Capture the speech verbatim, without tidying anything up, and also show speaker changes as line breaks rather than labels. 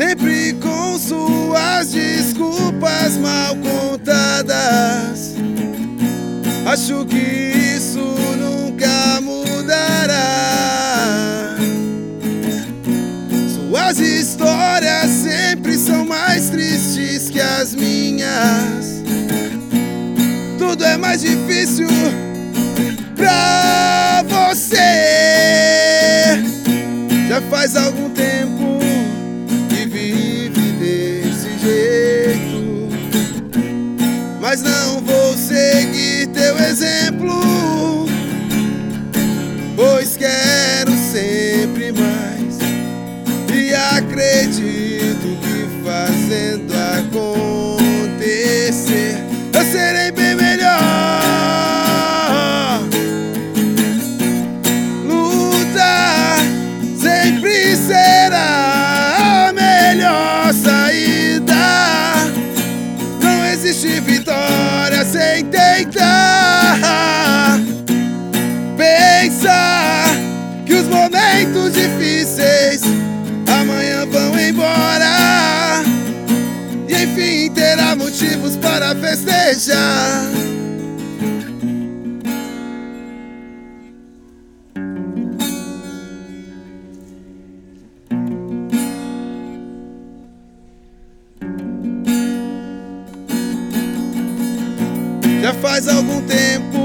sempre com suas desculpas mal contadas. Acho que isso nunca mudará. Suas histórias sempre são mais tristes que as minhas. Tudo é mais difícil pra você. Já faz algum tempo que vive desse jeito, mas não vou seguir teu exemplo, pois quero sempre mais e acredito que fazendo acontecer eu serei bem melhor. Lutar sempre será a melhor saída. Não existe vitória sem tentar. Pensar que os momentos difíceis amanhã vão embora, e enfim terá motivos para festejar. Já faz algum tempo